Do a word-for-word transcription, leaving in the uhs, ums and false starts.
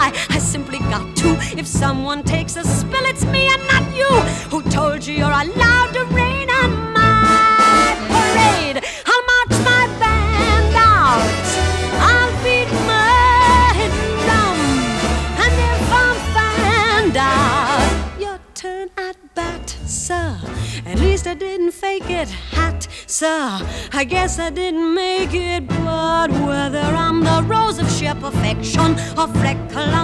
I simply got to. If someone takes a spill, it's me and not you. Who told you you're allowed to rain on my parade? I'll march my band out, I'll beat my drum, and if I'm found out, your turn at bat, sir. At least I didn't fake it, hat, sir. I guess I didn't make it, but whether I'm the rose of sheer perfection or freckle